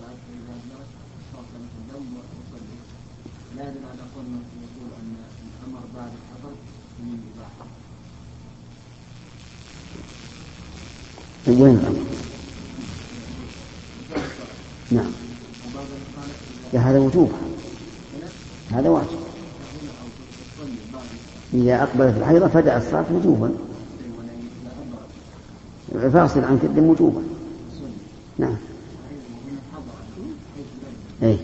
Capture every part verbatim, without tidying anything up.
لا يدل على قولنا يقول أن الأمر بعد الحظر من الإباحة. وين الأمر؟ نعم. هذا وجوب، هذا واجب. إذا أقبلت الحيضة فدع الصلاة وجوبا، فاصل عن كد وجوبا. نعم. أي.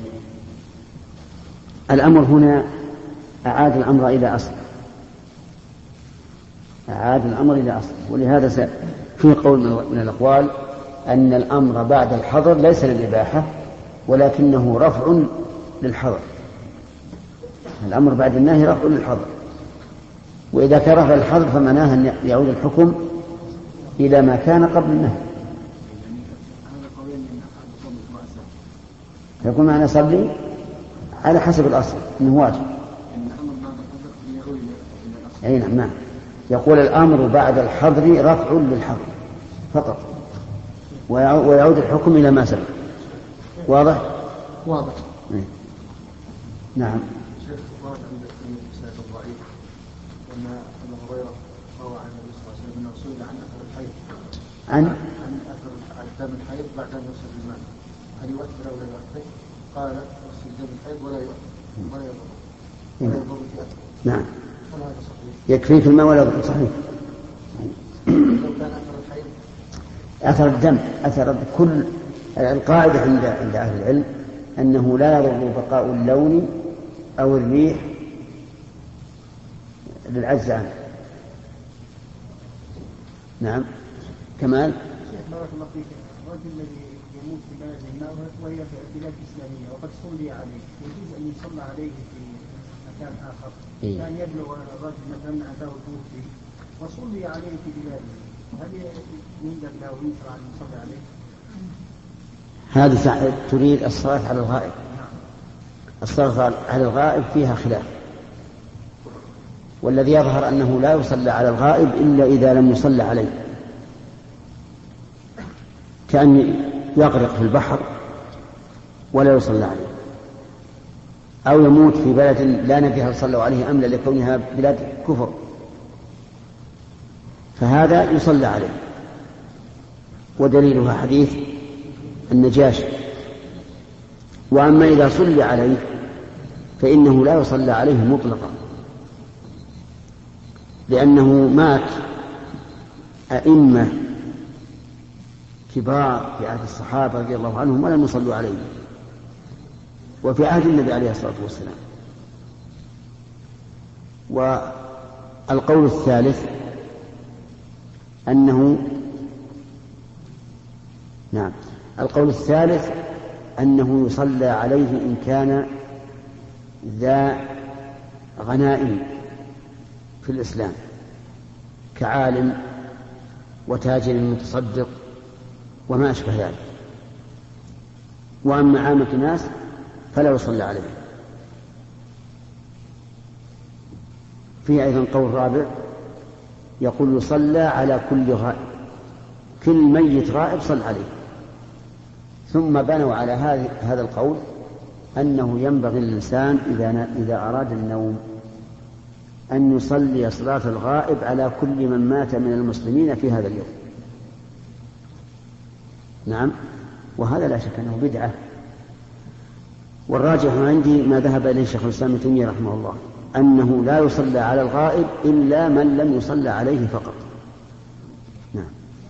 الأمر هنا أعاد الأمر إلى أصل، أعاد الأمر إلى أصل. ولهذا في قول من الأقوال أن الأمر بعد الحظر ليس للإباحة ولكنه رفع للحظر. الأمر بعد النهي رفع للحظر، وإذا كان رفع الحظر فمعناه أن يعود الحكم إلى ما كان قبل النهي. يكون معنى صلي على حسب الأصل أنه واجب. أي نعم. نعم. يقول الأمر بعد الحظر رفع للحظر فقط، ويعود الحكم إلى ما سبق. واضح؟ واضح. نعم. شيخ ورد عند الإسناد الضعيف وأن أبا هريرة روى عن النبي صلى الله عليه وسلم أنه سئل عن أثر الحيض، عن عن أثر دم الحيض بعد أن يغسل بالماء، هل يؤثر أو لا يؤثر؟ قال يغسل دم الحيض ولا يؤثر ولا يضر ولا يضر في أثر. نعم. هذا صحيح؟ يكفي في الماء ولا يضر. صحيح. لو كان أثر الحيض أثر الدم، أثر كل القاعدة عند عند أهل العلم أنه لا يضر بقاء اللون أو الريح للعجز عنه. نعم. كمال. شيخ بارك الله فيك، الرجل الذي يموت في بلد ما وهي في بلاد إسلامية وقد صلي عليه، يجوز أن يصلى عليه في مكان آخر؟ إيه؟ كان يبلغ الرجل مثلا أتاه توفي وصلي عليه في بلاده، هل يندب له ويشرع أن يصلي عليه؟ هذه تريد الصلاة على الغائب. الصلاة على الغائب فيها خلاف، والذي يظهر أنه لا يصلى على الغائب إلا إذا لم يصلى عليه، كأن يغرق في البحر ولا يصلى عليه، أو يموت في بلد لا ندري هل صلوا عليه أم لا لكونها بلاد كفر، فهذا يصلى عليه. ودليلها حديث النجاشي. وأما إذا صلى عليه فإنه لا يصلى عليه مطلقا، لأنه مات أئمة كبار في عهد الصحابة رضي الله عنهم ولم يصلوا عليه، وفي عهد النبي عليه الصلاة والسلام. والقول الثالث أنه نعم القول الثالث أنه يصلى عليه إن كان ذا غنائم في الإسلام كعالم وتاجر متصدق وما أشبه ذلك. وأما عامة الناس فلا يصلى عليه. فيه أيضا قول رابع يقول يصلى على كل غائب، كل ميت غائب صلى عليه. ثم بنوا على هذا القول أنه ينبغي للإنسان إذا, إذا أراد النوم أن يصلي صلاة الغائب على كل من مات من المسلمين في هذا اليوم. نعم. وهذا لا شك أنه بدعة، والراجح عندي ما ذهب إليه شيخ الإسلام ابن تيمية رحمه الله أنه لا يصلى على الغائب إلا من لم يصلى عليه فقط. نعم.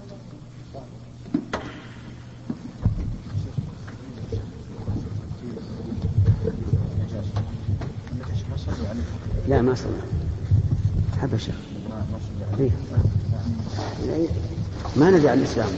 لا ما صلى حبشة ما ندعي على الإسلام.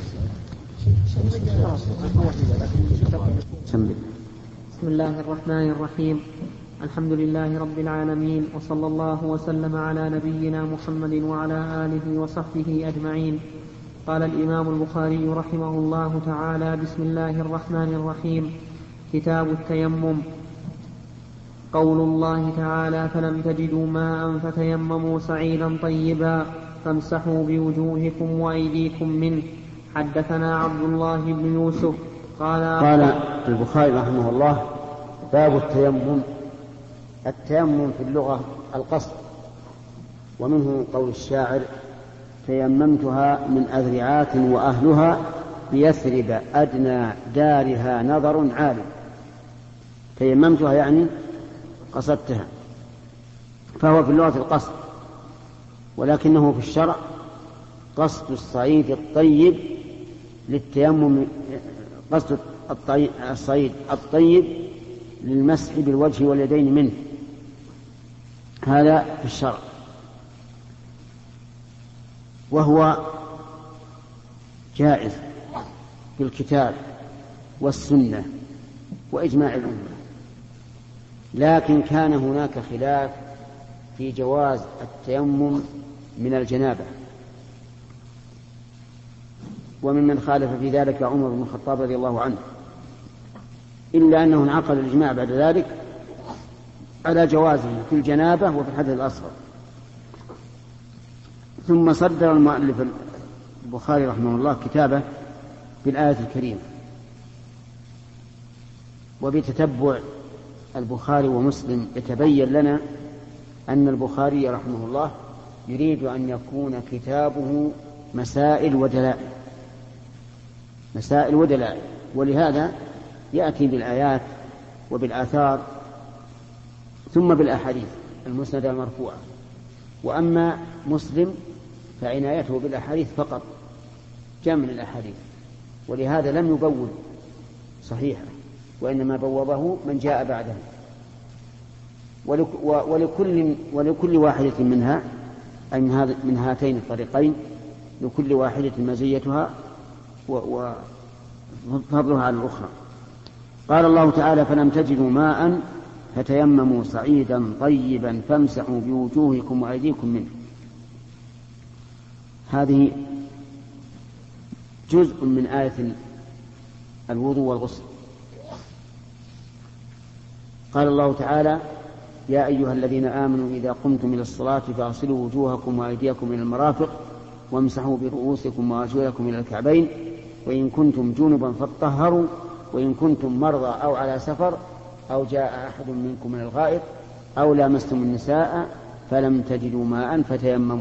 بسم الله الرحمن الرحيم. الحمد لله رب العالمين، وصلى الله وسلم على نبينا محمد وعلى آله وصحبه أجمعين. قال الإمام البخاري رحمه الله تعالى: بسم الله الرحمن الرحيم. كتاب التيمم. قول الله تعالى: فلم تجدوا ماء فتيمموا صعيدا طيبا فامسحوا بوجوهكم وأيديكم منه. حدثنا عبد الله بن يوسف قال قال البخاري رحمه الله: باب التيمم. التيمم في اللغة القصد، ومنه قول الشاعر: تيممتها من أذرعات وأهلها بيثرب أدنى دارها نظر عالٍ. تيممتها يعني قصدتها، فهو في اللغة القصد، ولكنه في الشرع قصد الصعيد الطيب للتيمم، قصد الصعيد الطيب للمسح بالوجه واليدين منه، هذا في الشرع، وهو جائز بالكتاب والسنة وإجماع الأمة. لكن كان هناك خلاف في جواز التيمم من الجنابة، وممن خالف في ذلك عمر بن الخطاب رضي الله عنه، إلا أنه انعقد الإجماع بعد ذلك على جوازه في الجنابة وفي الحدث الأصغر. ثم صدر المؤلف البخاري رحمه الله كتابه بالآية الكريمة. وبتتبع البخاري ومسلم يتبين لنا أن البخاري رحمه الله يريد أن يكون كتابه مسائل ودلائل، مسائل ودلائل، ولهذا يأتي بالآيات وبالآثار ثم بالأحاديث المسندة المرفوعة. وأما مسلم فعنايته بالأحاديث فقط، جمع الأحاديث، ولهذا لم يبوب صحيحا، وإنما بوبه من جاء بعده. ولكل, ولكل واحدة منها، أي من هاتين الطريقين، لكل واحدة مزيتها وفضلها على الأخرى. قال الله تعالى: فلم تجدوا ماء فتيمموا صعيدا طيبا فامسحوا بوجوهكم وأيديكم منه. هذه جزء من آية الوضوء والغسل. قال الله تعالى: يا أيها الذين آمنوا إذا قمتم إلى الصلاة فاغسلوا وجوهكم وأيديكم إلى المرافق وامسحوا برؤوسكم وأرجلكم إلى الكعبين وإن كنتم جنبا فاطهروا وإن كنتم مرضى أو على سفر أو جاء أحد منكم من الغائط أو لامستم النساء فلم تجدوا ماء فتيمموا.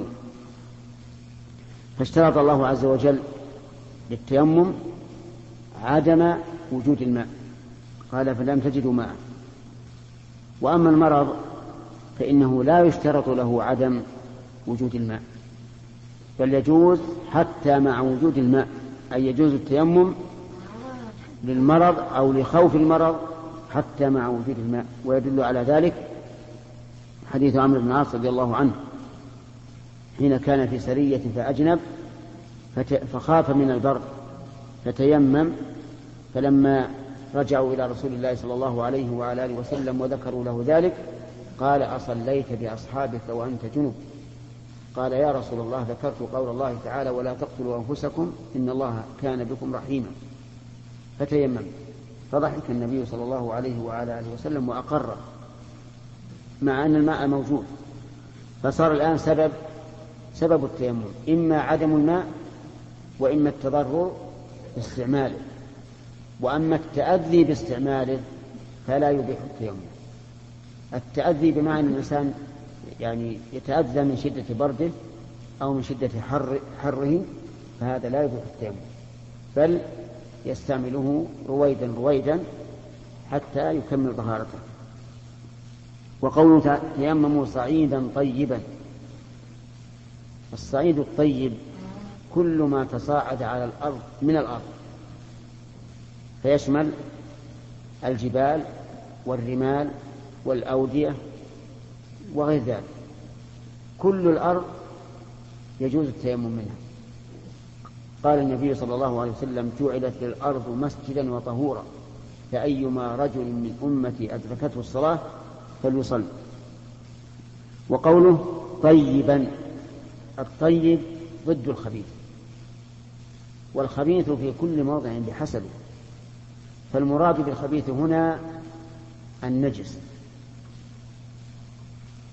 فاشترط الله عز وجل للتيمم عدم وجود الماء، قال: فلم تجدوا ماء. وأما المرض فإنه لا يشترط له عدم وجود الماء، بل يجوز حتى مع وجود الماء، أي يجوز التيمم للمرض أو لخوف المرض حتى مع وجود الماء. ويدل على ذلك حديث عمرو بن العاص رضي الله عنه حين كان في سرية فأجنب فخاف من البرد فتيمم، فلما رجعوا إلى رسول الله صلى الله عليه وعلى آله وسلم وذكروا له ذلك قال: أصليت بأصحابك وأنت جنب؟ قال: يا رسول الله ذكرت قول الله تعالى: ولا تقتلوا أنفسكم إن الله كان بكم رحيما، فتيمم. فضحك النبي صلى الله عليه وعلى آله وسلم وأقر، مع أن الماء موجود. فصار الآن سبب سبب التيمم إما عدم الماء وإما التضرر باستعماله. وأما التأذي باستعماله فلا يبيح التيمم. التأذي بمعنى أن الإنسان يعني يتأذى من شدة برده أو من شدة حر حره، فهذا لا يبيح التيمم، بل يستعمله رويدا رويدا حتى يكمل طهارته. وقوله: تيمموا صعيدا طيبا. الصعيد الطيب كل ما تصاعد على الأرض من الأرض، فيشمل الجبال والرمال والأودية وغير ذلك. كل الأرض يجوز التيمم منها. قال النبي صلى الله عليه وسلم: جعلت للأرض مسجدا وطهورا، فأيما رجل من أمتي أدركته الصلاة فليصل. وقوله طيبا، الطيب ضد الخبيث، والخبيث في كل موضع بحسبه، فالمراد بالخبيث هنا النجس،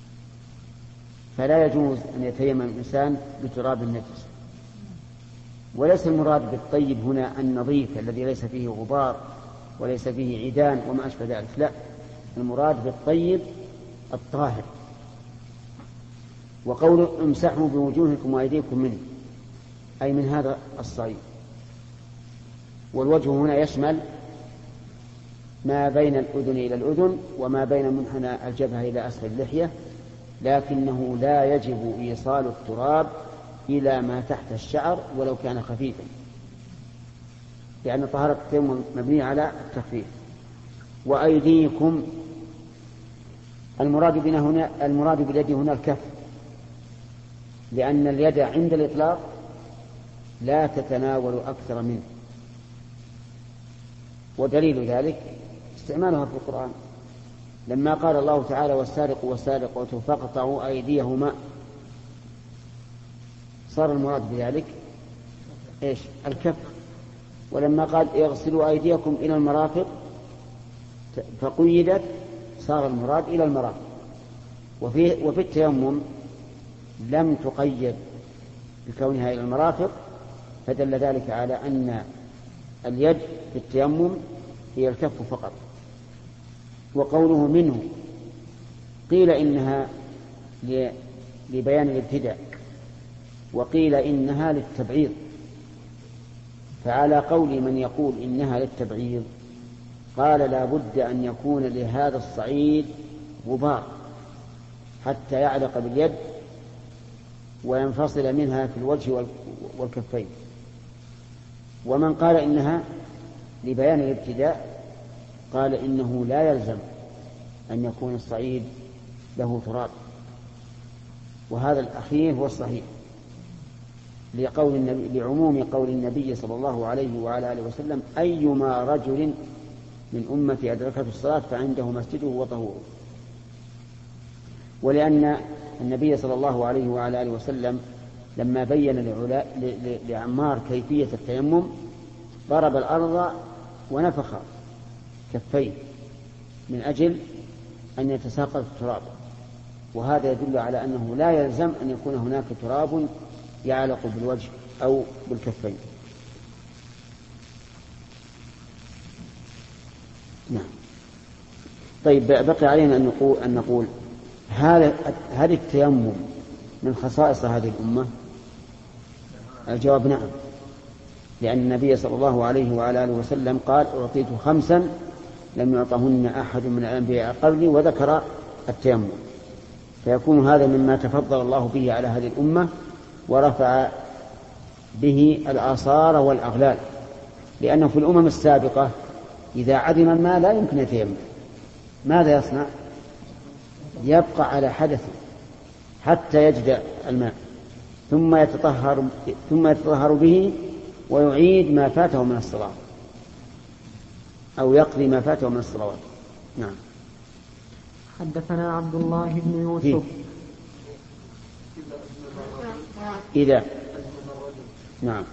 فلا يجوز أن يتيمم الإنسان بتراب النجس. وليس المراد بالطيب هنا النظيف الذي ليس فيه غبار وليس فيه عيدان وما أشبه ذلك، لا، المراد بالطيب الطاهر. وقول امسحوا بوجوهكم وأيديكم منه أي من هذا الصعيد. والوجه هنا يشمل ما بين الأذن إلى الأذن وما بين منحنى الجبهة إلى أسفل اللحية، لكنه لا يجب إيصال التراب إلى ما تحت الشعر ولو كان خفيفا، لأن طهارة التيمم مبنية على التخفيف. وأيديكم المراد بنا هنا المراد باليد هنا الكف، لأن اليد عند الإطلاق لا تتناول أكثر منه، ودليل ذلك استعمالها في القرآن لما قال الله تعالى والسارق والسارقة فاقطعوا أيديهما، صار المراد بذلك إيش؟ الكف. ولما قال اغسلوا أيديكم إلى المرافق فقيدت، صار المراد إلى المرافق. وفي, وفي التيمم لم تقيد بكونها إلى المرافق، فدل ذلك على أن اليد في التيمم هي الكف فقط. وقوله منه قيل إنها لبيان الابتداء وقيل إنها للتبعيض، فعلى قول من يقول إنها للتبعيض قال لا بد أن يكون لهذا الصعيد غبار حتى يعلق باليد وينفصل منها في الوجه والكفين. ومن قال إنها لبيان الابتداء قال إنه لا يلزم أن يكون الصعيد له تراب، وهذا الأخير هو الصحيح لقول النبي لعموم قول النبي صلى الله عليه وعلى آله وسلم أيما رجل من أمتي أدركته الصلاة فعنده مسجده وطهوره. ولأن النبي صلى الله عليه وعلى آله وسلم لما بين لعمار كيفية التيمم ضرب الأرض ونفخ كفيه من أجل أن يتساقط التراب، وهذا يدل على أنه لا يلزم أن يكون هناك تراب يعلق بالوجه أو بالكفين. نعم. طيب بقي علينا أن نقول, أن نقول هل, هل التيمم من خصائص هذه الأمة؟ الجواب نعم، لأن النبي صلى الله عليه وعلى آله وسلم قال أعطيت خمسا لم يعطهن أحد من الأنبياء قبلي، وذكر التيمم، فيكون هذا مما تفضل الله به على هذه الأمة ورفع به الآثار والأغلال، لأنه في الأمم السابقة إذا عدم الماء لا يمكن يتيمم، ماذا يصنع؟ يبقى على حدثه حتى يجد الماء ثم يتطهر ثم يتطهر به ويعيد ما فاته من الصلاة أو يقضي ما فاته من الصلوات. نعم. حدثنا عبد الله بن يوسف. إذا نعم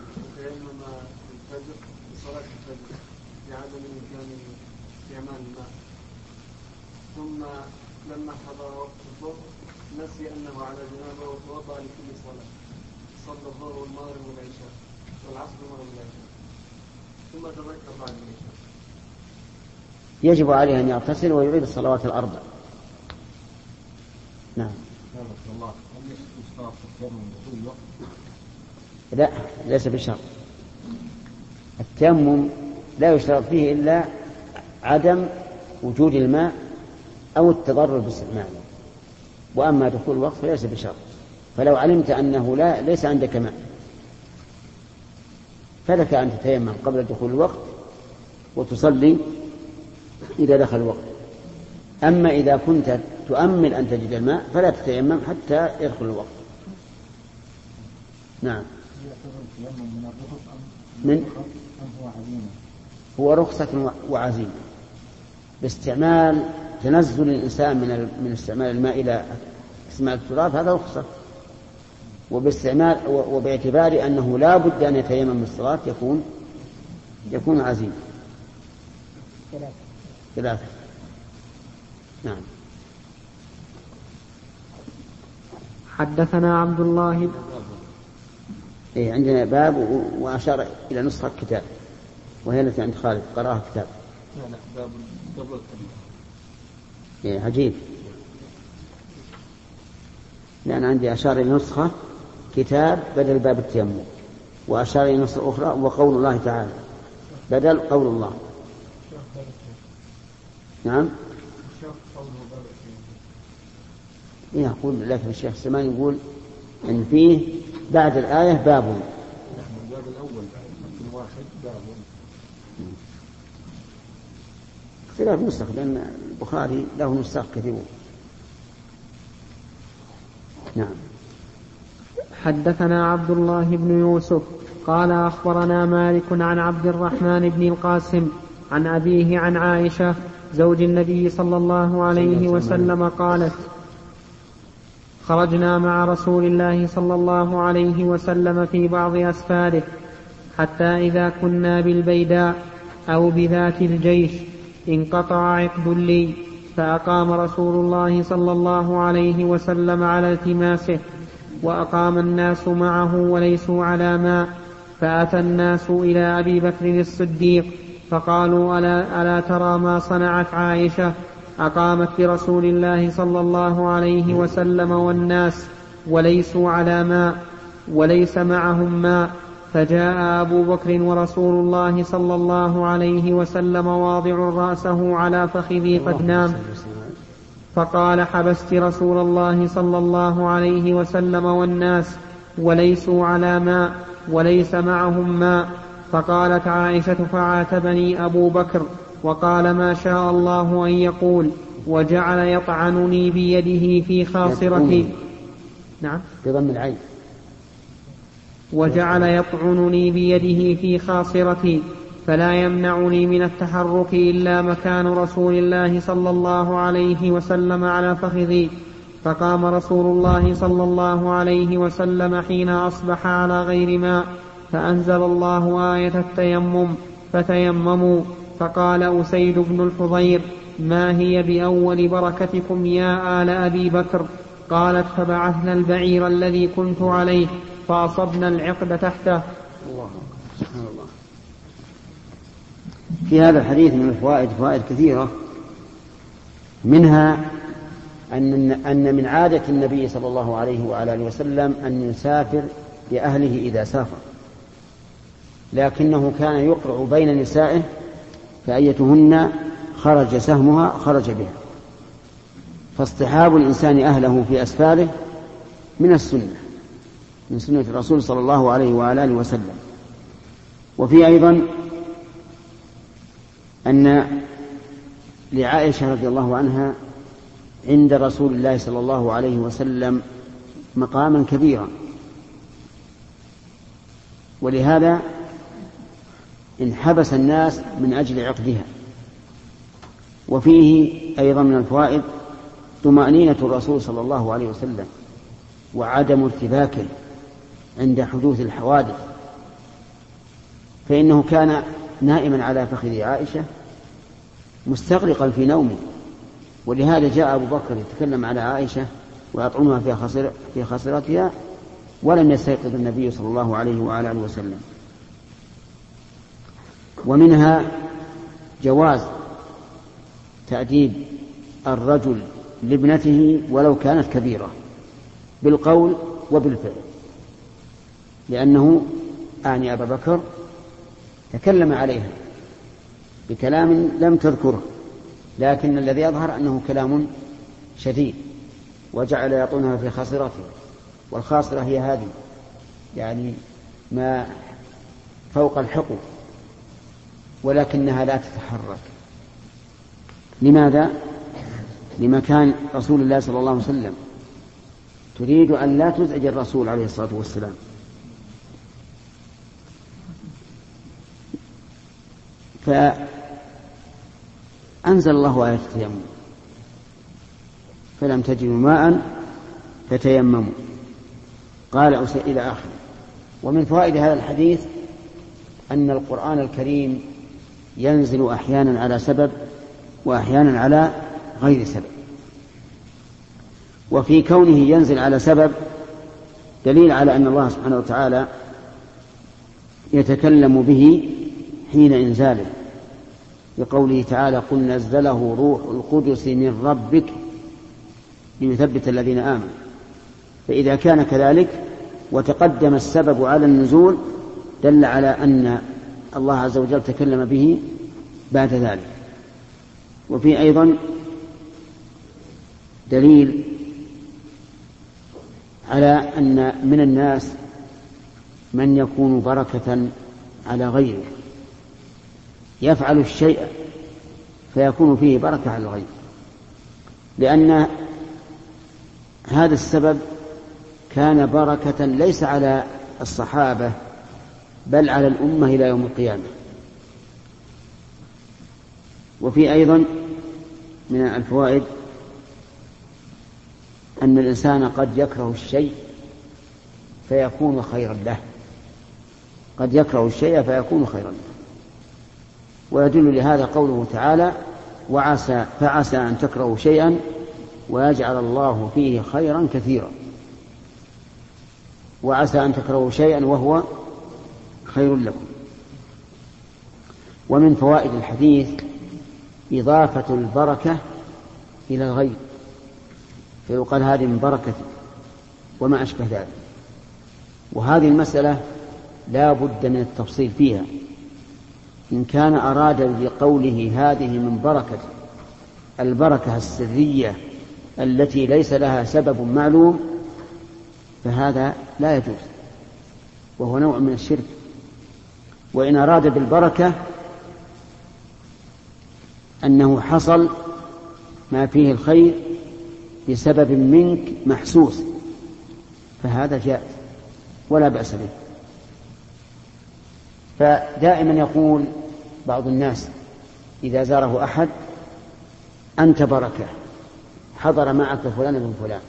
ثم لما حضر وقت الظهر نسي أنه على جنابه وتوضأ لكل صلاة، صلى الظهر والمغرب والعشاء والعصر والمغرب والعشاء، ثم تذكر بعد العشاء، يجب عليه أن يغتسل ويعيد الصلوات الأربع. نعم. لا، ليس بشرط. التيمم لا يشترط فيه إلا عدم وجود الماء أو التضرر باستعماله، وأما دخول الوقت فليس بشرط. فلو علمت أنه لا ليس عندك ماء فلك أن تتيمم قبل دخول الوقت وتصلي إذا دخل الوقت. أما إذا كنت تؤمل أن تجد الماء فلا تتيمم حتى يدخل الوقت. نعم. من هو رخصة وعزيمة باستعمال تنزل الإنسان من من استعمال الماء إلى استعمال التراب، هذا رخصة، وباستعمال وباعتبار أنه لا بد أن يتيمم من الصلاة يكون يكون عزيمة. ثلاثة. نعم. حدثنا عبد الله إيه عندنا باب وأشار إلى نسخة كتاب وهي التي عند خالد قراها كتاب. لا لا باب قبل التيمم. إيه عجيب، لأن عندي أشار إلى نسخة كتاب بدل باب التيمم، وأشار إلى نسخة أخرى وقول الله تعالى بدل قول الله. نعم إيه يقول لكن الشيخ سليمان يقول إن فيه بعد الآية باب. الباب الأول في واحد باب. اختلاف نسخ لأن البخاري له نسخ كثير. نعم. حدثنا عبد الله بن يوسف قال أخبرنا مالك عن عبد الرحمن بن القاسم عن أبيه عن عائشة زوج النبي صلى الله عليه وسلم قالت: خرجنا مع رسول الله صلى الله عليه وسلم في بعض أسفاره حتى إذا كنا بالبيداء أو بذات الجيش انقطع عقد لي، فأقام رسول الله صلى الله عليه وسلم على التماسه، وأقام الناس معه وليسوا على ماء، فأتى الناس إلى أبي بكر الصديق فقالوا: ألا, ألا ترى ما صنعت عائشة؟ أقامت برسول الله صلى الله عليه وسلم والناس وليسوا على ماء وليس معهم ماء. فجاء أبو بكر ورسول الله صلى الله عليه وسلم واضع رأسه على فخذي قد نام، فقال: حبست رسول الله صلى الله عليه وسلم والناس وليسوا على ماء وليس معهم ماء. فقالت عائشة: فعاتبني أبو بكر وقال: ما شاء الله أن يقول، وجعل يطعنني بيده في خاصرتي. نعم بضم العين. وجعل يطعنني بيده في خاصرتي، فلا يمنعني من التحرك إلا مكان رسول الله صلى الله عليه وسلم على فخذي. فقام رسول الله صلى الله عليه وسلم حين أصبح على غير ماء، فأنزل الله آية التيمم فتيمموا. فقال أسيد بن الحضير: ما هي بأول بركتكم يا آل أبي بكر؟ قالت: فبعثنا البعير الذي كنت عليه فأصبنا العقد تحته. الله سبحان الله. في هذا الحديث من الفوائد فوائد كثيرة، منها أن أن من عادة النبي صلى الله عليه وعلى آله وسلم أن يسافر بأهله إذا سافر، لكنه كان يقرع بين نسائه فأيتهن خرج سهمها خرج بها. فاصطحاب الإنسان أهله في أسفاره من السنة، من سنة الرسول صلى الله عليه وعلى آله وسلم. وفي أيضا أن لعائشة رضي الله عنها عند رسول الله صلى الله عليه وسلم مقاما كبيرا، ولهذا انحبس الناس من أجل عقدها. وفيه أيضا من الفوائد طمأنينة الرسول صلى الله عليه وسلم وعدم ارتباكه عند حدوث الحوادث، فإنه كان نائما على فخذ عائشة مستغرقا في نومه، ولهذا جاء أبو بكر يتكلم على عائشة ويطعنها في خاصر في خاصرتها ولم يستيقظ النبي صلى الله عليه وعلى آله وسلم. ومنها جواز تأديب الرجل لابنته ولو كانت كبيرة بالقول وبالفعل، لأنه أعني أبا بكر تكلم عليها بكلام لم تذكره، لكن الذي يظهر أنه كلام شديد، وجعل يطعنها في خاصرته، والخاصرة هي هذه يعني ما فوق الحقوق ولكنها لا تتحرك. لماذا؟ لمكان رسول الله صلى الله عليه وسلم، تريد أن لا تزعج الرسول عليه الصلاة والسلام. فأنزل الله آية التيمم فلم تجدوا ماء فتيمموا، قال إلى آخره. ومن فوائد هذا الحديث أن القرآن الكريم ينزل أحيانا على سبب وأحيانا على غير سبب، وفي كونه ينزل على سبب دليل على أن الله سبحانه وتعالى يتكلم به حين إنزاله، بقوله تعالى قل نزله روح القدس من ربك ليثبت الذين آمنوا. فإذا كان كذلك وتقدم السبب على النزول دل على أن الله عز وجل تكلم به بعد ذلك. وفي أيضا دليل على أن من الناس من يكون بركة على غيره، يفعل الشيء فيكون فيه بركة على الغير، لأن هذا السبب كان بركة ليس على الصحابة بل على الأمة إلى يوم القيامة. وفي أيضا من الفوائد أن الإنسان قد يكره الشيء فيكون خيرا له، قد يكره الشيء فيكون خيرا له. ويدل لهذا قوله تعالى وعسى فعسى أن تكرهوا شيئا ويجعل الله فيه خيرا كثيرا. وعسى أن تكرهوا شيئا وهو خير لكم. ومن فوائد الحديث إضافة البركة إلى الغير، فيقال هذه من بركة وما أشبه ذلك. وهذه المسألة لا بد من التفصيل فيها. إن كان أراد بقوله هذه من بركة البركة السرية التي ليس لها سبب معلوم فهذا لا يجوز، وهو نوع من الشرك. وإن أراد بالبركة أنه حصل ما فيه الخير بسبب منك محسوس فهذا جائز ولا بأس به. فدائما يقول بعض الناس إذا زاره أحد أنت بركة، حضر معك فلان بن فلان.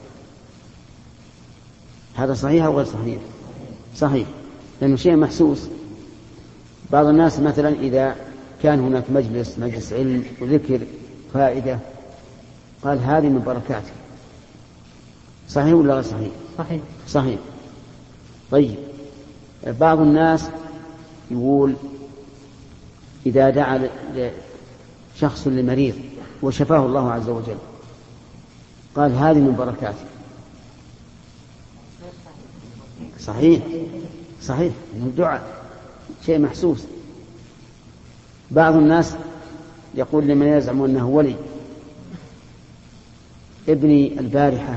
هذا صحيح أو غير صحيح؟ صحيح، لأنه شيء محسوس. بعض الناس مثلا إذا كان هناك مجلس مجلس علم وذكر فائدة قال هذه من بركاته. صحيح ولا غير صحيح؟ صحيح. صحيح. طيب، بعض الناس يقول إذا دعا شخص لمريض وشفاه الله عز وجل قال هذه من بركاته. صحيح صحيح، الدعاء شيء محسوس. بعض الناس يقول لمن يزعم أنه ولي ابني البارحة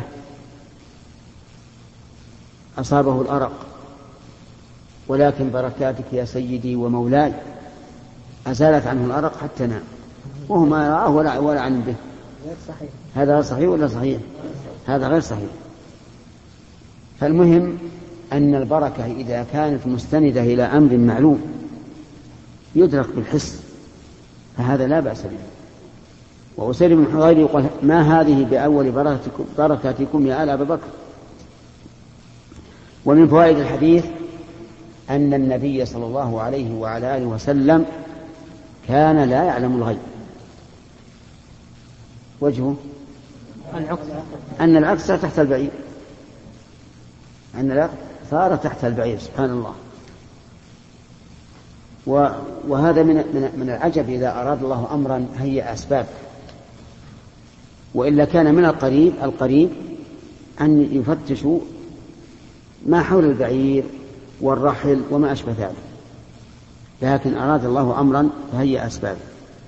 أصابه الأرق ولكن بركاتك يا سيدي ومولاي أزالت عنه الأرق حتى نام، وهو ما يراه ولا, ولا عن به. هذا غير صحيح ولا صحيح؟ هذا غير صحيح. فالمهم أن البركة إذا كانت مستندة إلى أمر معلوم يدرك بالحس فهذا لا بأس به. وأسيد بن حضير يقول ما هذه بأول بركاتكم, بركاتكم يا آل أبي بكر. ومن فوائد الحديث أن النبي صلى الله عليه وعلى آله وسلم كان لا يعلم الغيب. وجهه أن العكس تحت البعير، أن العكس صار تحت البعير سبحان الله. وهذا من من العجب إذا أراد الله أمرا هيئ أسباب. وإلا كان من القريب القريب أن يفتشوا ما حول البعير والرحل وما أشبه ذلك، لكن أراد الله أمرا فهيئ أسباب.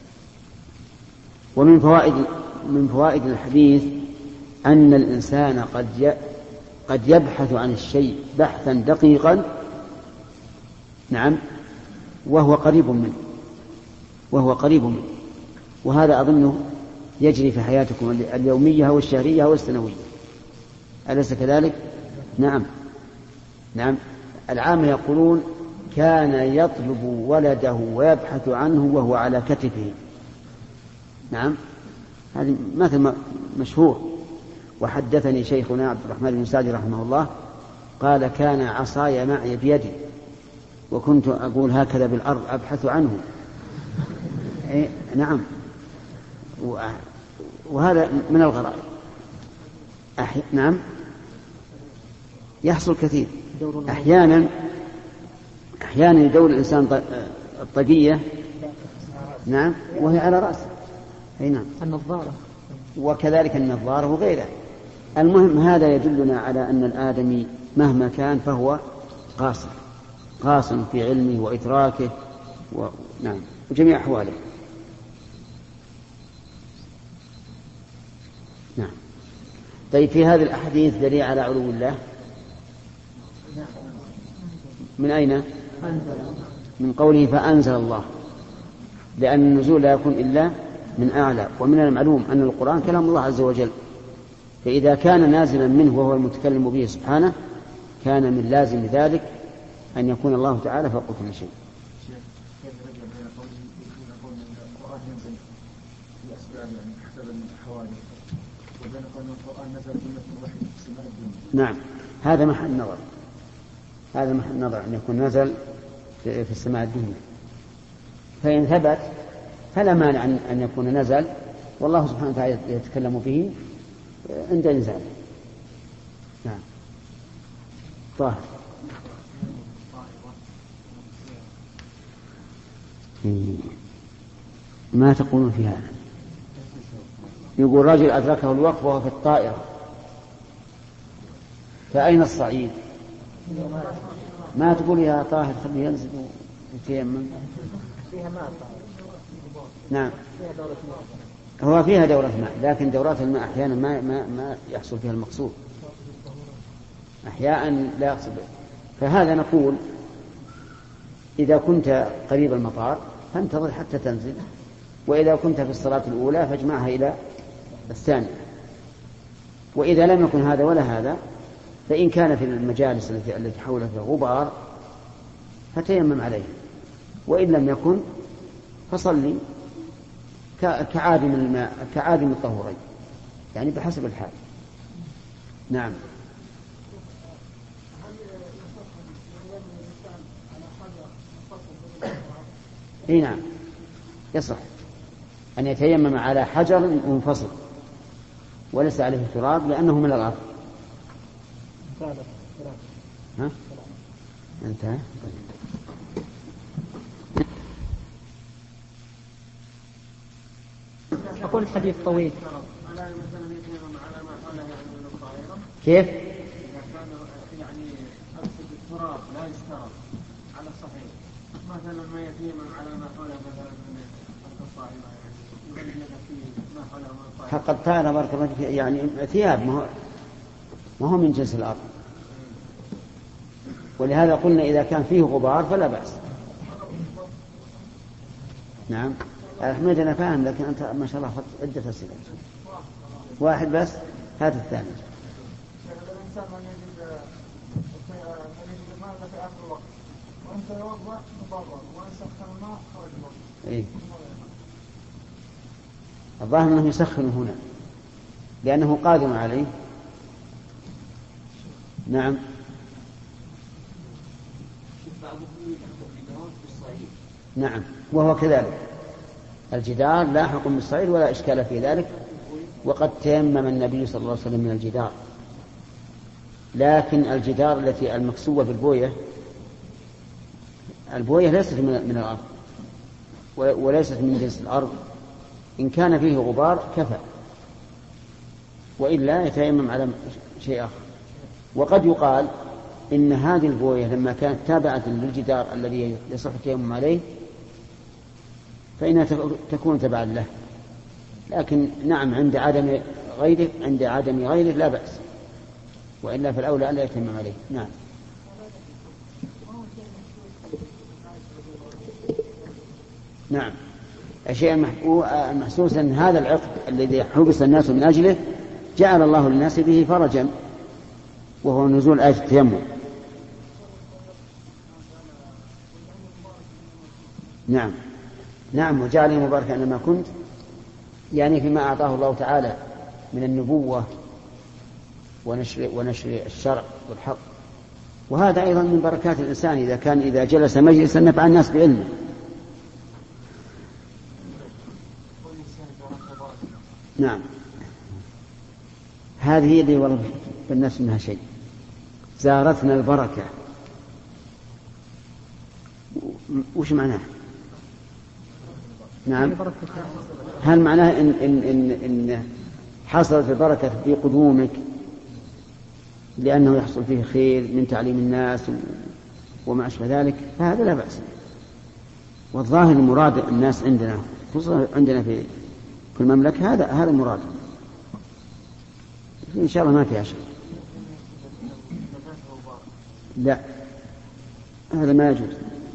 ومن فوائد من فوائد الحديث أن الإنسان قد قد يبحث عن الشيء بحثا دقيقا نعم وهو قريب منه وهو قريب منه وهذا أظنه يجري في حياتكم اليومية والشهرية والسنوية، أليس كذلك؟ نعم نعم. العامة يقولون كان يطلب ولده ويبحث عنه وهو على كتفه. نعم، هذا مثل مشهور. وحدثني شيخنا عبد الرحمن بن سعدي رحمه الله قال كان عصاي معي بيدي وكنت أقول هكذا بالأرض أبحث عنه. إيه نعم. وهذا من الغرائب. أحي... نعم يحصل كثير. أحيانا أحيانا يدور الإنسان الطاقية نعم وهي على رأسه أي نعم النظارة وكذلك النظارة وغيره. المهم هذا يدلنا على أن الآدمي مهما كان فهو قاصر قاصر في علمه وإدراكه و... نعم وجميع أحواله. نعم. طيب في هذه الأحاديث دليل على علو الله من أين؟ من قوله فأنزل الله، لأن النزول لا يكون إلا من أعلى، ومن المعلوم أن القرآن كلام الله عز وجل، فإذا كان نازلا منه وهو المتكلم به سبحانه كان من لازم ذلك أن يكون الله تعالى فوق كل شيء. نعم هذا محل النظر، هذا محل النظر أن يكون نزل في السماء الدنيا، فإن ثبت فلا مانع أن يكون نزل والله سبحانه وتعالى يتكلم به عند إنزاله. نعم. طاهر. ما تقولون في هذا؟ يقول رجل أدركه الوقت وهو في الطائرة، فأين الصعيد؟ ما تقول يا طاهر خليه ينزل ويتيمم. نعم هو فيها دورة ماء، لكن دورات الماء أحيانا ما, ما, ما يحصل فيها المقصود، أحيانا لا يحصل. فهذا نقول إذا كنت قريب المطار فانتظر حتى تنزل، وإذا كنت في الصلاة الأولى فاجمعها إلى الثانية، وإذا لم يكن هذا ولا هذا فإن كان في المجالس التي التي حولك غبار فتيمم عليه، وإن لم يكن فصلي كعادم الماء كعادم الطهورين، يعني بحسب الحال. نعم. اي نعم يصح أن يتيمم على حجر منفصل وليس عليه تراب لأنه من الأرض. ها؟ انتهى. أقول الحديث طويل. كيف؟ إذا كان يعني أقصد التراب لا يستراب على الصحيح، مثلا ما يتيمم على ما حوله مثلا من القصائم يعني يبلغ فيه ما حوله من الطائرة. حق الطائرة بارك الله فيك يعني ثياب ما هو ما هو من جنس الأرض، ولهذا قلنا إذا كان فيه غبار فلا بأس. نعم أحمد أنا فاهم، لكن أنت ما شاء الله خذت عدة أسئلة. واحد بس هذا الثاني. الإنسان من يجد من يجد الماء في آخر الوقت وأنت يوضع مضرر وأن سخن الماء خرج الوقت. إيه. الظاهر أنه يسخن هنا لأنه قادم عليه. نعم. نعم وهو كذلك الجدار لاحق بالصعيد ولا إشكال في ذلك، وقد تيمم النبي صلى الله عليه وسلم من الجدار، لكن الجدار التي المكسوة بالبوية البوية ليست من الأرض وليست من جنس الأرض، إن كان فيه غبار كفى، وإلا يتيمم على شيء آخر. وقد يقال إن هذه البوية لما كانت تابعة للجدار الذي يصح التيمم عليه فإنها تكون تبعا له، لكن نعم عند عدم غيره عند عدم غيره لا بأس، وإلا في الأولى ألا يتيمم عليه. نعم. نعم الشيء المحسوس أن هذا العقد الذي حبس الناس من أجله جعل الله للناس به فرجا، وهو نزول آية التيمم. نعم نعم وجعلني مباركا أنما كنت، يعني فيما أعطاه الله تعالى من النبوة ونشر, ونشر الشرع والحق، وهذا أيضا من بركات الإنسان إذا كان إذا جلس مجلسا نفع الناس بعلمه. نعم هذه اللي والله بالناس منها شيء، زارتنا البركة وش معناه؟ نعم، هل معناه إن, إن, إن, إن حصلت البركة في قدومك لأنه يحصل فيه خير من تعليم الناس وما أشبه ذلك، فهذا لا بأس. والظاهر المراد الناس عندنا خصوصا عندنا في في المملكة هذا هذا المراد، إن شاء الله ما فيها شيء. لا هذا ما يجوز.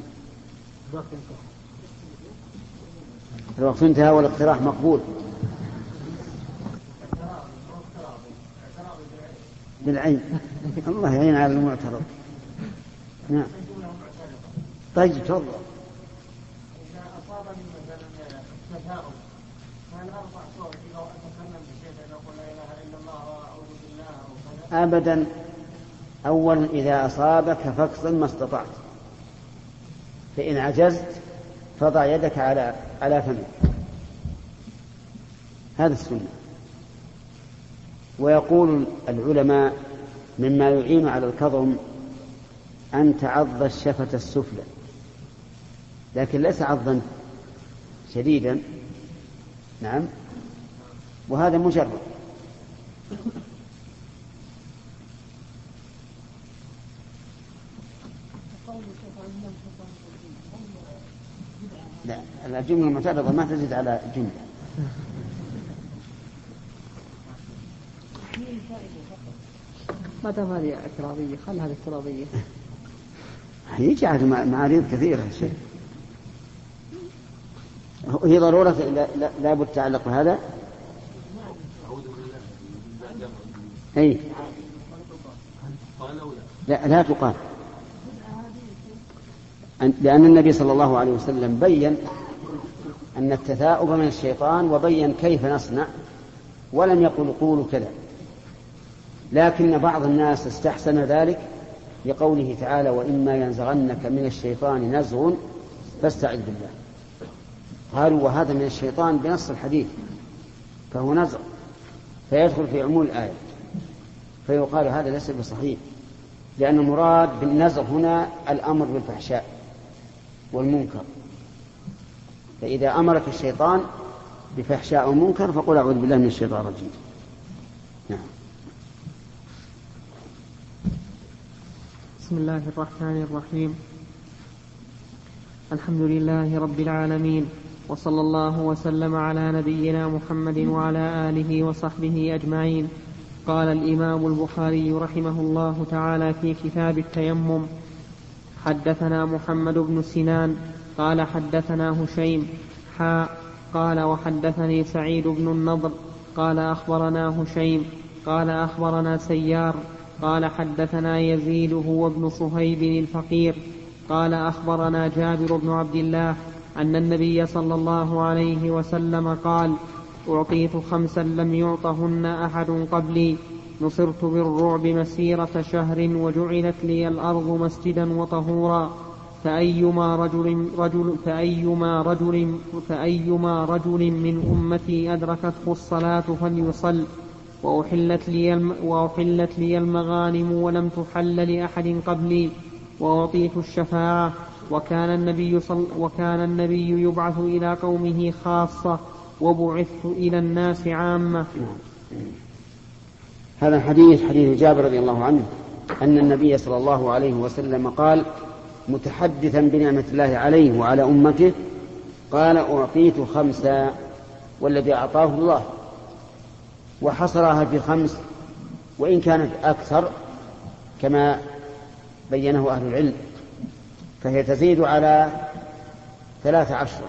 الوقت انتهى والاقتراح مقبول بالعين. الله يعين على المعترض. نعم طيب تفضل. إذا أصابني مثلا تثاؤب هل أرفع صوتي أو أتكلم بشيء أقول لا إله إلا الله وأعوذ بالله أو كذا؟ أبدا. أولا إذا أصابك فاقصد ما استطعت، فإن عجزت فضع يدك على على فمك، هذا السنة. ويقول العلماء مما يعين على الكظم أن تعض الشفة السفلى، لكن ليس عضا شديدا. نعم، وهذا مجرد. لا، الجملة المعترضة ما تزيد على الجملة. ما دام هذه اعتراضية خلها الاعتراضية. يجي على معارض كثيرة شيء. هي ضرورة لا, لا بد تعلق بهذا. أي لا لا تقال، لأن النبي صلى الله عليه وسلم بين أن التثاؤب من الشيطان وبين كيف نصنع، ولم يقل قولوا كذا. لكن بعض الناس استحسن ذلك لقوله تعالى وإما ينزغنك من الشيطان نزغ فاستعذ بالله. قالوا وهذا من الشيطان بنص الحديث، فهو نزغ فيدخل في عموم الآية، فيقال هذا ليس بصحيح، لأن المراد بالنزغ هنا الأمر بالفحشاء والمنكر. فإذا أمرك الشيطان بفحشاء ومنكر فقل أعوذ بالله من الشيطان الرجيم. نعم. بسم الله الرحمن الرحيم. الحمد لله رب العالمين، وصلى الله وسلم على نبينا محمد وعلى آله وصحبه أجمعين. قال الإمام البخاري رحمه الله تعالى في كتاب التيمم: حدثنا محمد بن سنان قال حدثنا هشيم حاء قال وحدثني سعيد بن النضر قال أخبرنا هشيم قال أخبرنا سيار قال حدثنا يزيد هو ابن صهيب الفقير قال أخبرنا جابر بن عبد الله أن النبي صلى الله عليه وسلم قال: أعطيت خمسا لم يعطهن أحد قبلي، نصرت بالرعب مسيرة شهر، وجعلت لي الأرض مسجدا وطهورا، فأيما رجل, رجل, فأيما رجل, فأيما رجل من أمتي أدركته الصلاة فليصل، وأحلت لي, الم وأحلت لي المغانم ولم تحل لأحد قبلي، وأعطيت الشفاعة. وكان النبي, صل وكان النبي يبعث إلى قومه خاصة، وبعثت إلى الناس عامة. هذا الحديث حديث جابر رضي الله عنه أن النبي صلى الله عليه وسلم قال متحدثا بنعمة الله عليه وعلى أمته، قال: أعطيت خمسا، والذي أعطاه الله، وحصرها في خمس، وإن كانت أكثر كما بينه أهل العلم فهي تزيد على ثلاث عشر،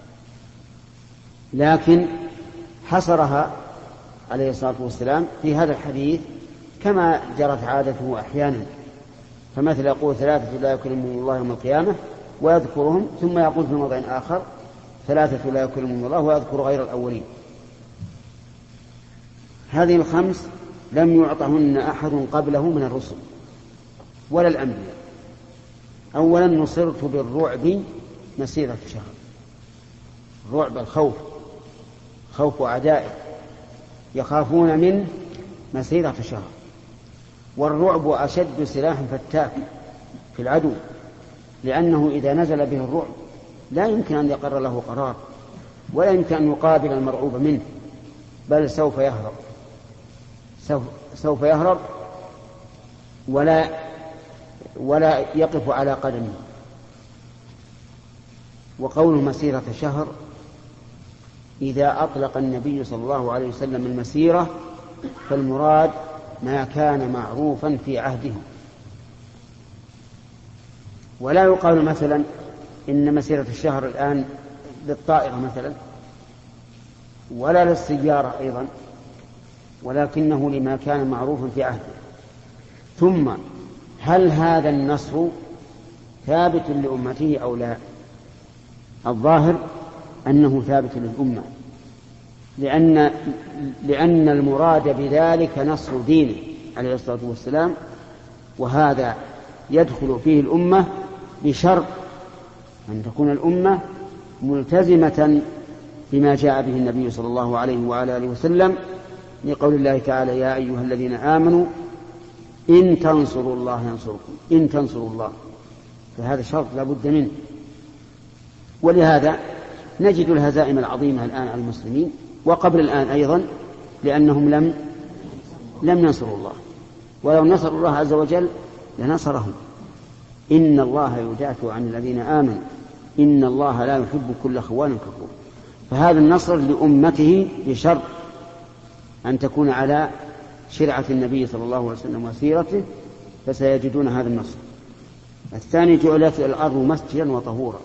لكن حصرها عليه الصلاة والسلام في هذا الحديث كما جرت عادته أحيانا، فمثل يقول ثلاثة لا يكلمهم الله يوم القيامة ويذكرهم، ثم يقول في موضع آخر ثلاثة لا يكلمهم الله ويذكر غير الأولين. هذه الخمس لم يعطهن أحد قبله من الرسل ولا الأنبياء. أولا: نصرت بالرعب مسيرة شهر، الرعب الخوف، خوف أعدائه يخافون منه مسيرة شهر، والرعب أشد سلاح فتاك في العدو، لأنه إذا نزل به الرعب لا يمكن أن يقر له قرار ولا يمكن أن يقابل المرعوب منه، بل سوف يهرب سوف, سوف يهرب ولا ولا يقف على قدمه. وقوله مسيرة شهر، إذا أطلق النبي صلى الله عليه وسلم المسيرة فالمراد ما كان معروفا في عهده، ولا يقال مثلا إن مسيرة الشهر الآن للطائرة مثلا ولا للسيارة أيضا، ولكنه لما كان معروفا في عهده. ثم هل هذا النصر ثابت لأمته أو لا؟ الظاهر أنه ثابت للأمة، لأن, لأن المراد بذلك نصر دينه عليه الصلاة والسلام، وهذا يدخل فيه الأمة بشرط أن تكون الأمة ملتزمة بما جاء به النبي صلى الله عليه وعلى آله وسلم، لقول الله تعالى: يا أيها الذين آمنوا إن تنصروا الله ينصركم، إن تنصروا الله، فهذا شرط لا بد منه. ولهذا نجد الهزائم العظيمة الآن على المسلمين وقبل الآن أيضا، لأنهم لم لم ينصروا الله، ولو نصروا الله عز وجل لنصرهم. إن الله يدافع عن الذين آمنوا إن الله لا يحب كل خوان كفور. فهذا النصر لأمته بشرط أن تكون على شرعة النبي صلى الله عليه وسلم وسيرته، فسيجدون هذا النصر. الثاني: جعلت الأرض مسجدا وطهورا.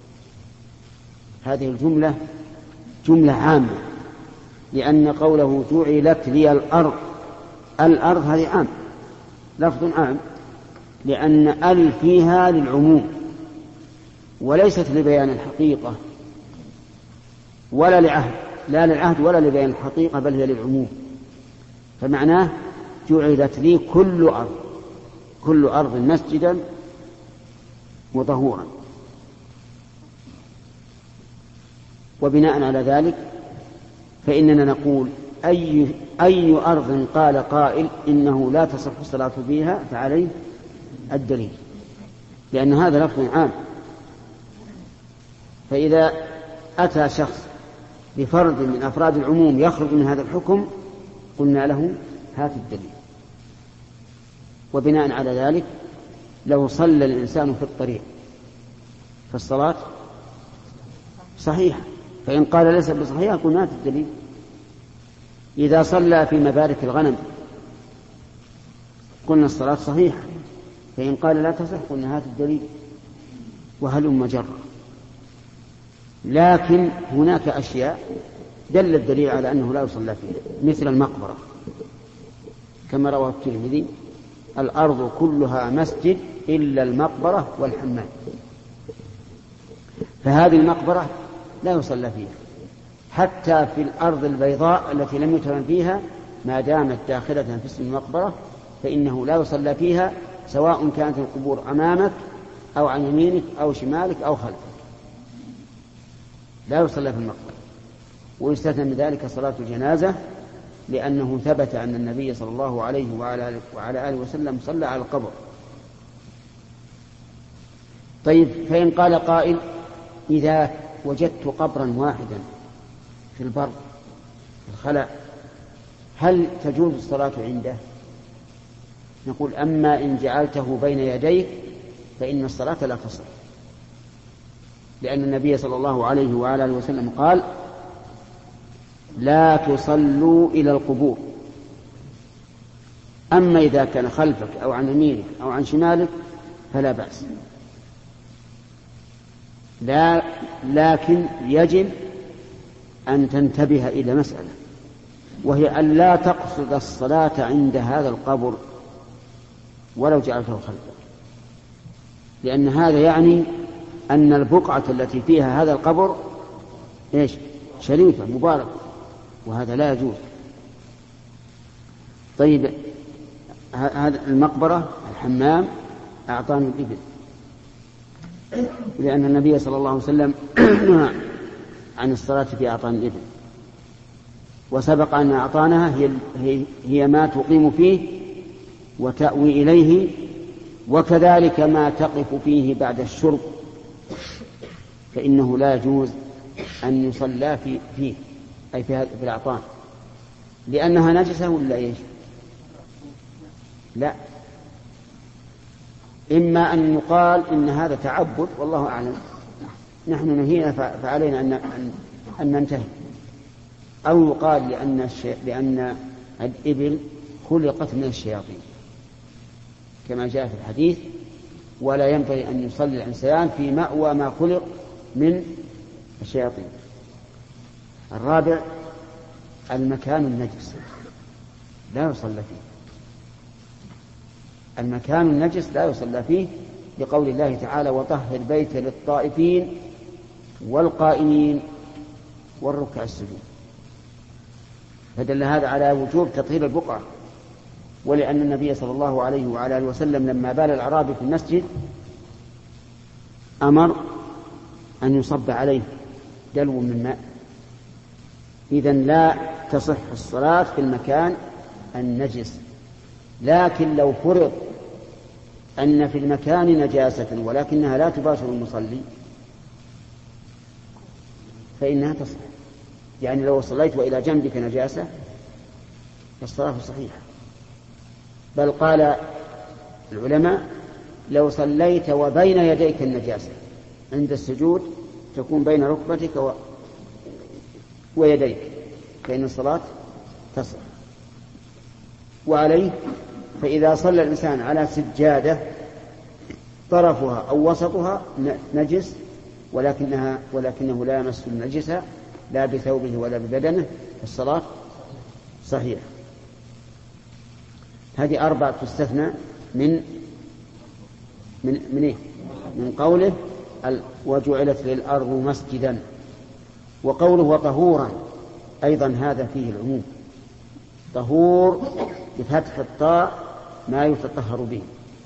هذه الجملة جملة عامة، لأن قوله جعلت لي الأرض، الأرض هذه عام، لفظ عام، لأن ال فيها للعموم وليست لبيان الحقيقة ولا لعهد، لا للعهد ولا لبيان الحقيقة، بل هي للعموم. فمعناه جعلت لي كل أرض، كل أرض مسجدا وطهورا. وبناء على ذلك فإننا نقول: أي, أي أرض قال قائل إنه لا تصح الصلاة فيها فعليه الدليل، لأن هذا لفظ عام. فإذا أتى شخص بفرد من أفراد العموم يخرج من هذا الحكم قلنا له: هات الدليل. وبناء على ذلك لو صلى الإنسان في الطريق فالصلاة صحيحة، فإن قال ليس بصحيحة قلنا: هات الدليل. إذا صلى في مبارك الغنم قلنا: الصلاة صحيحة، فإن قال لا تصح قلنا: هات الدليل. وهلم جرا. لكن هناك أشياء دل الدليل على أنه لا يصلى فيها، مثل المقبرة، كما رواه الترمذي: الأرض كلها مسجد إلا المقبرة والحمام. فهذه المقبرة لا يصلى فيها، حتى في الأرض البيضاء التي لم يترم فيها ما دامت داخلة في اسم المقبرة فإنه لا يصلى فيها، سواء كانت القبور أمامك أو عن يمينك أو شمالك أو خلفك، لا يصلى في المقبرة. ويستثنى من ذلك صلاة الجنازة، لأنه ثبت أن النبي صلى الله عليه وعلى آله وسلم صلى على القبر. طيب، فإن قال قائل: إذا وجدت قبرا واحدا في البر في الخلاء هل تجوز الصلاة عنده؟ نقول: أما إن جعلته بين يديك فإن الصلاة لا تصح، لأن النبي صلى الله عليه وعلى آله وسلم قال: لا تصلوا إلى القبور. أما إذا كان خلفك أو عن يمينك أو عن شمالك فلا بأس. لا، لكن يجب أن تنتبه إلى مسألة، وهي أن لا تقصد الصلاة عند هذا القبر ولو جعلته خلفك، لأن هذا يعني أن البقعة التي فيها هذا القبر إيش؟ شريفة مباركة، وهذا لا يجوز. طيب، هذا المقبرة الحمام أعطاني الإبل، لأن النبي صلى الله عليه وسلم نهى عن الصلاة في أعطان الإبل، وسبق أن أعطانها هي, هي, هي ما تقيم فيه وتأوي إليه، وكذلك ما تقف فيه بعد الشرب فإنه لا يجوز أن يصلى في فيه أي في الأعطان، لأنها نجسة ولا إيش؟ لا، إما أن يقال إن هذا تعبد والله أعلم، نحن نهينا فعلينا أن أن ننتهي، أو يقال لأن الشي... لأن الإبل خلقت من الشياطين كما جاء في الحديث، ولا ينبغي أن يصلي الإنسان في مأوى ما خلق من الشياطين. الرابع المكان النجس لا يصلى فيه، المكان النجس لا يصلى فيه لقول الله تعالى وطهر بيت للطائفين والقائمين والركع السجود، فدل هذا على وجوب تطهير البقعة، ولأن النبي صلى الله عليه وعلى آله وسلم لما بال الأعرابي في المسجد أمر أن يصب عليه دلو من ماء. إذن لا تصح الصلاة في المكان النجس، لكن لو فرض أن في المكان نجاسة ولكنها لا تباشر المصلي فإنها تصح، يعني لو صليت وإلى جنبك نجاسة فالصلاة صحيحة. بل قال العلماء لو صليت وبين يديك النجاسة عند السجود تكون بين ركبتك و... ويديك فإن الصلاة تصح. وعليه فإذا صلى الإنسان على سجادة طرفها أو وسطها نجس ولكنها ولكنه لا يمس النجسة لا بثوبه ولا ببدنه فالصلاة صحيحة. هذه أربعة تستثنى من من من إيه؟ من قوله وجعلت للأرض مسجدا، وقوله وطهورا أيضا هذا فيه العموم، طهور بفتح الطاء ما يتطهر به،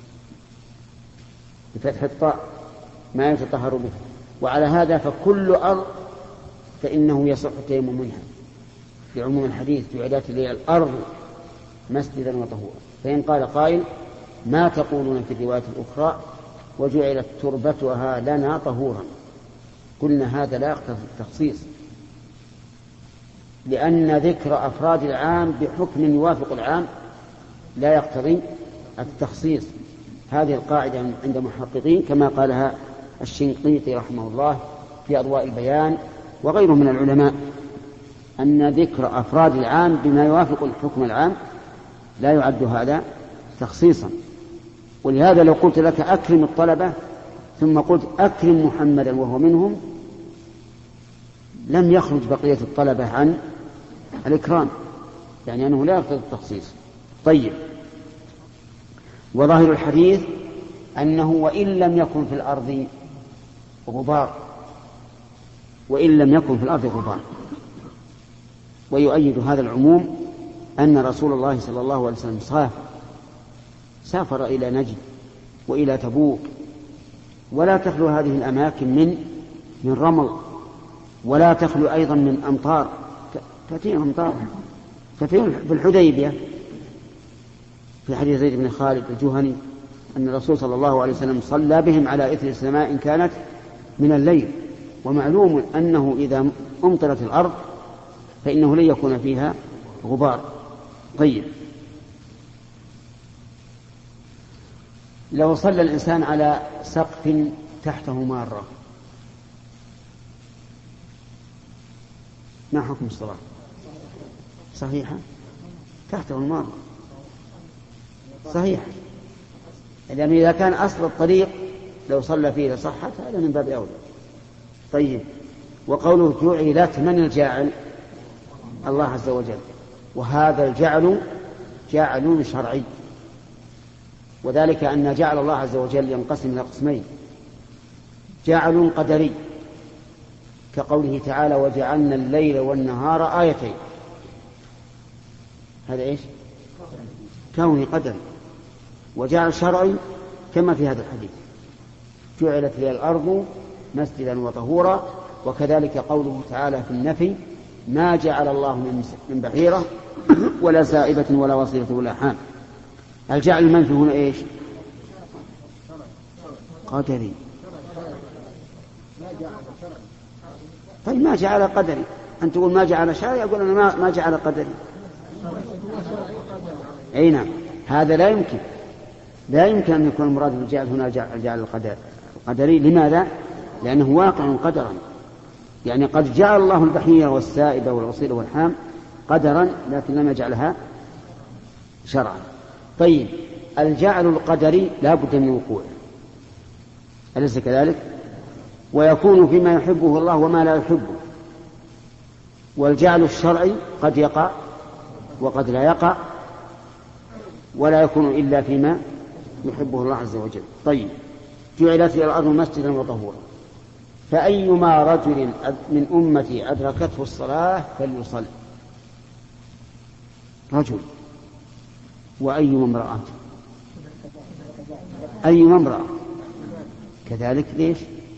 بفتح الطاء ما يتطهر به، وعلى هذا فكل أرض فإنه يصح التيمم منها لعموم الحديث جعلت للأرض مسجدا وطهورا. فإن قال قائل ما تقولون في الرواية الأخرى وجعلت تربتها لنا طهورا، قلنا هذا لا يقتضي التخصيص، لأن ذكر أفراد العام بحكم يوافق العام لا يقتضي التخصيص. هذه القاعدة عند محققين كما قالها الشنقيطي رحمه الله في أضواء البيان وغيره من العلماء، أن ذكر أفراد العام بما يوافق الحكم العام لا يعد هذا تخصيصا. ولهذا لو قلت لك أكرم الطلبة ثم قلت أكرم محمدا وهو منهم لم يخرج بقية الطلبة عن الإكرام، يعني أنه لا يقتضي التخصيص. طيب، وظاهر الحديث أنه وإن لم يكن في الأرض غبار، وإن لم يكن في الأرض غبار. ويؤيد هذا العموم أن رسول الله صلى الله عليه وسلم سافر سافر إلى نجد وإلى تبوك، ولا تخلو هذه الأماكن من من رمل، ولا تخلو أيضا من أمطار، تأتي أمطار. ففي الحديبية في حديث زيد بن خالد الجهني أن الرسول صلى الله عليه وسلم صلى بهم على إثر سماء كانت من الليل، ومعلوم أنه إذا أمطرت الأرض فإنه لن يكون فيها غبار. طيب، لو صلى الإنسان على سقف تحته مارة ما حكم الصلاة؟ صحيحة، تحته المارة صحيح، لأن إذا كان أصل الطريق لو صلى فيه لصحت هذا من باب أولى. طيب، وقوله جعلت من الجاعل؟ الله عز وجل، وهذا الجعل جعل شرعي، وذلك أن جعل الله عز وجل ينقسم إلى قسمين: جعل قدري كقوله تعالى وجعلنا الليل والنهار آيتين، هذا إيش؟ كوني قدري. وجعل شرعي كما في هذا الحديث جعلت لي الأرض مسجدا وطهورا، وكذلك قوله تعالى في النفي ما جعل الله من بحيرة ولا سائبة ولا وصيلة ولا حام. الجعل المنفي هنا إيش؟ قدري. طيب ما جعل قدري، أن تقول ما جعل شرعي، أقول أنا ما, ما جعل قدري. أي نعم، هذا لا يمكن، لا يمكن أن يكون المراد بالجعل هنا جعل القدر القدري. لماذا؟ لأنه واقع قدرا، يعني قد جعل الله البحيرة والسائبة والعصير والحام قدرا، لكن لم يجعلها شرعا. طيب الجعل القدري لا بد من وقوعه، أليس كذلك؟ ويكون فيما يحبه الله وما لا يحبه. والجعل الشرعي قد يقع وقد لا يقع، ولا يكون إلا فيما يحبه الله عز وجل. طيب جعلت الأرض مسجدا وطهورا، فأيما رجل من أمتي أدركته الصلاة فليصل. رجل وأيما امرأة، أيما امرأة كذلك. ليش؟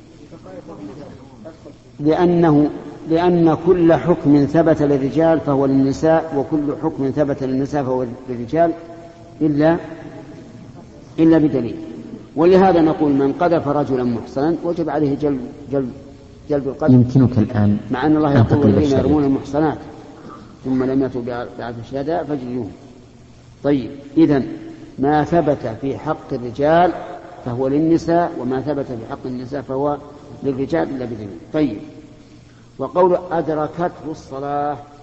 لأنه لأن كل حكم ثبت للرجال فهو للنساء، وكل حكم ثبت للنساء فهو للرجال إلا إلا بدليل. ولهذا نقول من قذف رجلا محصنا وجب عليه جلب جلب جلب القذف. يمكنك الآن مع أن الله يقول الذين يرمون المحصنات ثم لم يأتوا بعد الشهداء فاجلدوهم. طيب إذن ما ثبت في حق الرجال فهو للنساء، وما ثبت في حق النساء فهو للرجال إلا بدليل. طيب وقول أدركته الصلاة